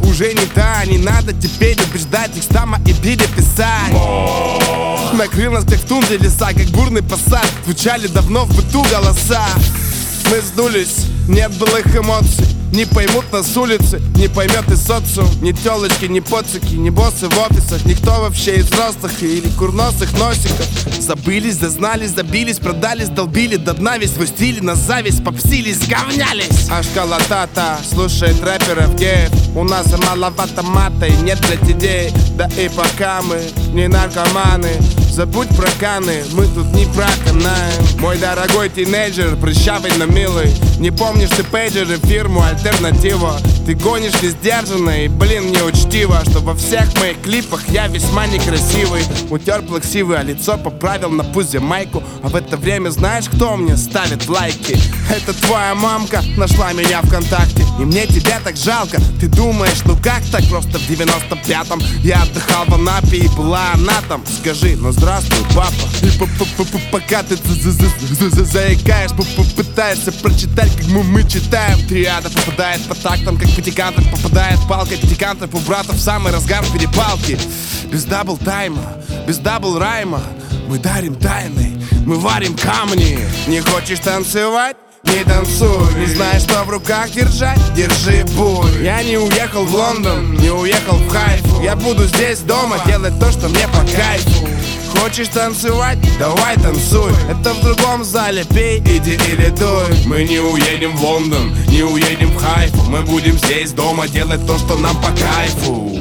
уже не та. Не надо теперь убеждать их стама и переписать. Накрыл нас как в тунде леса, как бурный посад. Звучали давно в быту голоса. Мы сдулись, нет былых эмоций. Не поймут нас с улицы, не поймет и социум. Ни телочки, ни поцики, ни боссы в офисах. Никто вообще из взрослых или курносых носиков. Забылись, зазнались, забились, продались, долбили до дна весь свой стиль. На зависть попсились, говнялись. А шкала та-та слушает рэперов геев. У нас и маловато мата и нет блять идей. Да и пока мы не наркоманы, забудь про каны, мы тут не проканаем. Мой дорогой тинейджер, прыщавый, но милый. Не помнишь ты пейджеры, фирму Альтернатива. Ты гонишь не сдержанно и, блин, неучтиво, что во всех моих клипах я весьма некрасивый. Утер плаксивый, а лицо поправил на пузе майку. А в это время знаешь, кто мне ставит лайки? Это твоя мамка нашла меня ВКонтакте. И мне тебя так жалко. Ты думаешь, ну как так? Просто в 95-м я отдыхал в Анапе и была она там. Скажи, ну здравствуй, папа. И пока ты заикаешь, пытаешься прочитать, как мы читаем. Триада попадает по тактам, как пятикантр попадает палкой пятикантров у братов в самый разгар перепалки. Без дабл тайма, без дабл райма мы дарим тайны, мы варим камни. Не хочешь танцевать? Не танцуй. Не знаешь, что в руках держать? Держи буй. Я не уехал в Лондон, не уехал в Хайфу. Я буду здесь дома делать то, что мне по кайфу. Хочешь танцевать? Давай танцуй. Это в другом зале, пей, иди или дуй. Мы не уедем в Лондон, не уедем в Хайфу. Мы будем здесь дома делать то, что нам по кайфу.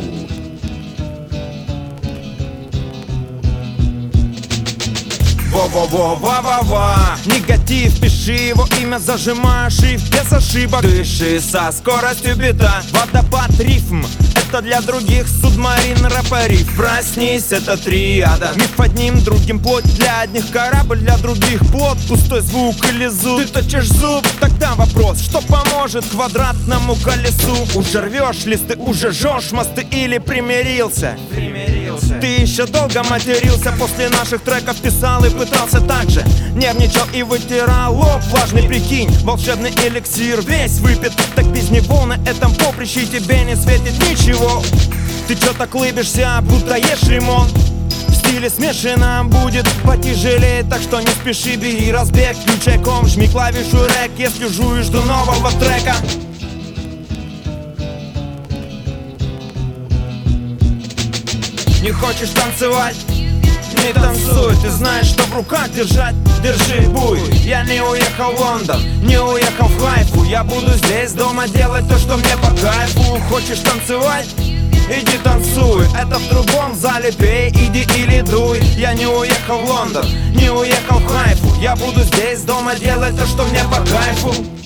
Во-во-во-ва-ва-ва. Негатив, пиши его имя, зажимая shift без ошибок. Дыши со скоростью бита. Водопад рифм, это для других субмарин рэпариф. Проснись, это триада. Миф одним, другим плоть. Для одних корабль, для других плод. Пустой звук или зуб. Ты точишь зуб, тогда вопрос, что поможет квадратному колесу? Уже рвешь листы, уже жжешь мосты или примирился? Ты еще долго матерился, после наших треков писал и пытался так же. Нервничал и вытирал лоб влажный, прикинь. Волшебный эликсир весь выпит, так без него на этом поприще тебе не светит ничего. Ты чё так лыбишься, будто ешь лимон? В стиле смешано будет потяжелее, так что не спеши, бери разбег. Включай ком, жми клавишу рэк, если жуешь до нового трека. Не хочешь танцевать? Не танцуй, ты знаешь, что в руках держать. Держи буй. Я не уехал в Лондон, не уехал в Хайфу. Я буду здесь дома делать то, что мне по кайфу. Хочешь танцевать? Иди танцуй. Это в другом зале, пей, иди или дуй. Я не уехал в Лондон, не уехал в Хайфу. Я буду здесь дома делать то, что мне по кайфу.